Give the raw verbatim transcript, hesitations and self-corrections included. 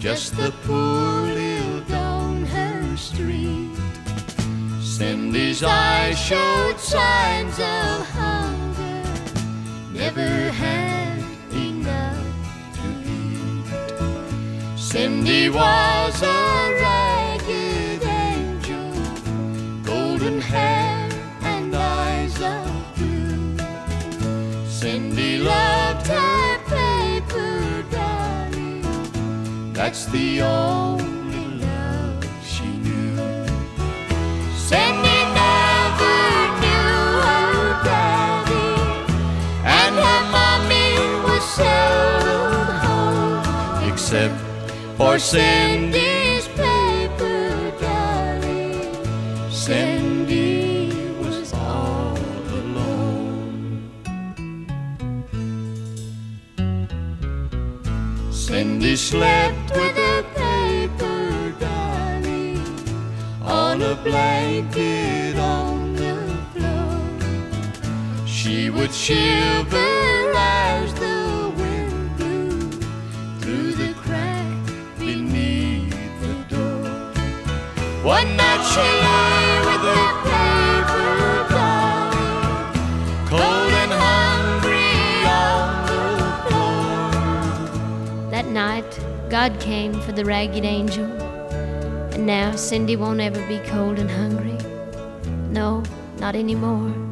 just the poor lived on her street. Cindy's eyes showed signs of hunger, never had enough to eat. Cindy was a ragged angel, golden hair and eyes of blue. Cindy loved her paper darling, that's the only love she knew. Cindy never knew her daddy, and her mommy was seldom home, except for Cindy's paper darling. Cindy was all alone. Cindy slept with her paper darling on a blanket on the floor. She would shiver as the wind blew through the crack beneath the door. One night she lay with her paper darling, cold and hungry on the floor. That night, God came for the ragged angel, and now Cindy won't ever be cold and hungry. No, not anymore.